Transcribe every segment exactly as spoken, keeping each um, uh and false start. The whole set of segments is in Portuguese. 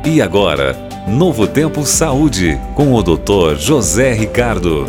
E agora, Novo Tempo Saúde, com o doutor José Ricardo.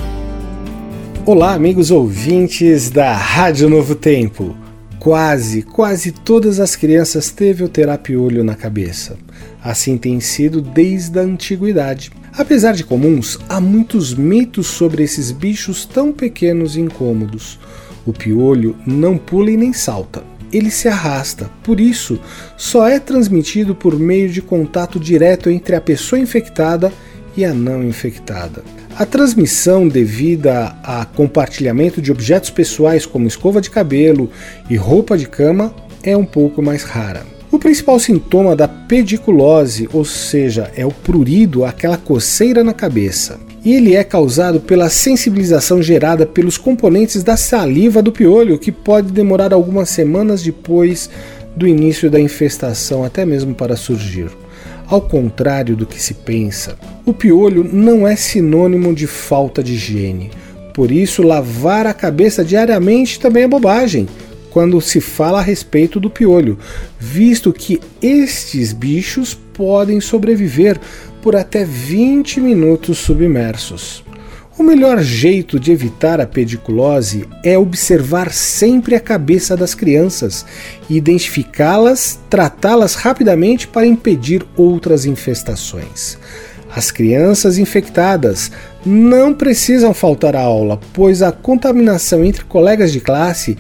Olá, amigos ouvintes da Rádio Novo Tempo. Quase, quase todas as crianças teve ou terá piolho na cabeça. Assim tem sido desde a antiguidade. Apesar de comuns, há muitos mitos sobre esses bichos tão pequenos e incômodos. O piolho não pula e nem salta. Ele se arrasta, por isso, só é transmitido por meio de contato direto entre a pessoa infectada e a não infectada. A transmissão devida a compartilhamento de objetos pessoais como escova de cabelo e roupa de cama é um pouco mais rara. O principal sintoma da pediculose, ou seja, é o prurido, aquela coceira na cabeça. E ele é causado pela sensibilização gerada pelos componentes da saliva do piolho, que pode demorar algumas semanas depois do início da infestação, até mesmo para surgir. Ao contrário do que se pensa, o piolho não é sinônimo de falta de higiene. Por isso, lavar a cabeça diariamente também é bobagem quando se fala a respeito do piolho, visto que estes bichos podem sobreviver por até vinte minutos submersos. O melhor jeito de evitar a pediculose é observar sempre a cabeça das crianças, identificá-las, tratá-las rapidamente para impedir outras infestações. As crianças infectadas não precisam faltar à aula, pois a contaminação entre colegas de classe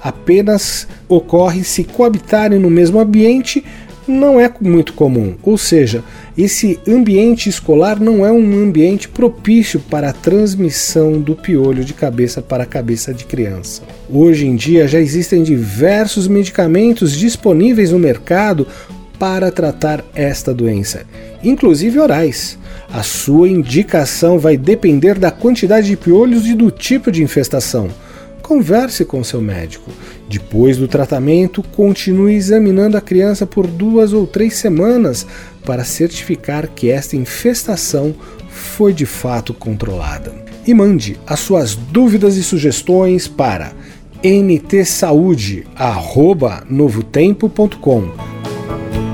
apenas ocorre se coabitarem no mesmo ambiente. Não é muito comum, ou seja, esse ambiente escolar não é um ambiente propício para a transmissão do piolho de cabeça para cabeça de criança. Hoje em dia já existem diversos medicamentos disponíveis no mercado para tratar esta doença, inclusive orais. A sua indicação vai depender da quantidade de piolhos e do tipo de infestação. Converse com seu médico. Depois do tratamento, continue examinando a criança por duas ou três semanas para certificar que esta infestação foi de fato controlada. E mande as suas dúvidas e sugestões para n t saúde arroba novo tempo ponto com.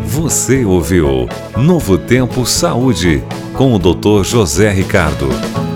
Você ouviu Novo Tempo Saúde, com o doutor José Ricardo.